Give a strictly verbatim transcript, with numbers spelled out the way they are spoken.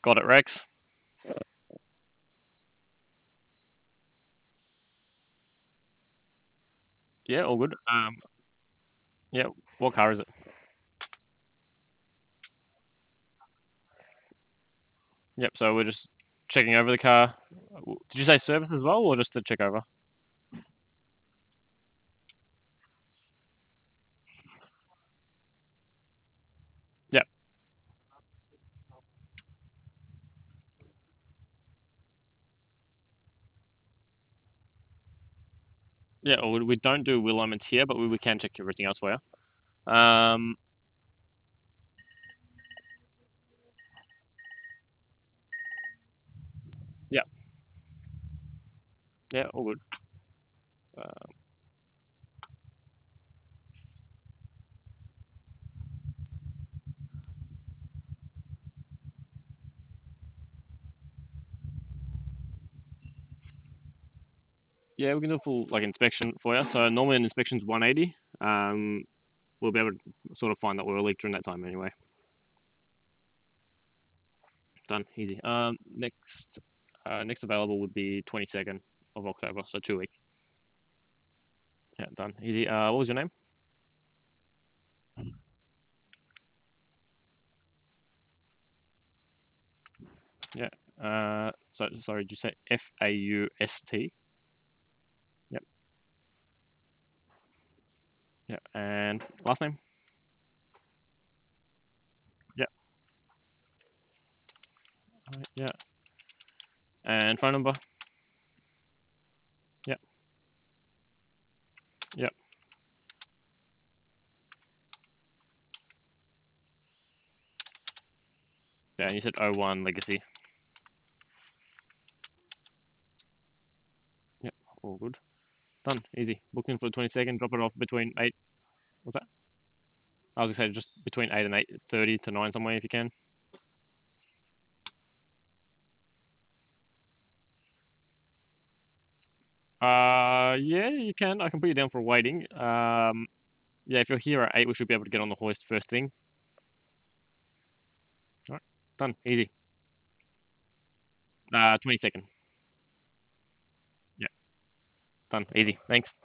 Got it, Rex. Yeah, all good. Um, yeah, what car is it? Yep, so we're just checking over the car. Did you say service as well, or just to check over? Yep. Yeah, or we don't do wheel alignments here, but we, we can check everything else for you. Um, yeah, yeah, all good. Uh, yeah, we can do a full like inspection for you. So normally an inspection's one eighty. Um, we'll be able to sort of find that oil leak during that time anyway. Done, easy. Um, next, uh, next available would be twenty-second of October, so two weeks. Yeah, done, easy. Uh, what was your name? Yeah. Uh, so sorry, did you say F A U S T? Yep. Yeah. And last name? Yeah. Alright, yeah. And phone number? Yeah. Yeah. Yeah. And you said oh 01 Legacy. Yeah. All good. Done. Easy. Booking for the twenty-second. Drop it off between eight. What's that? I was gonna say just between eight and eight thirty to nine somewhere if you can. Uh, yeah, you can. I can put you down for waiting. Um, yeah, if you're here at eight, we should be able to get on the hoist first thing. All right. Done. Easy. Uh, twenty-second. Yeah. Done. Easy. Thanks.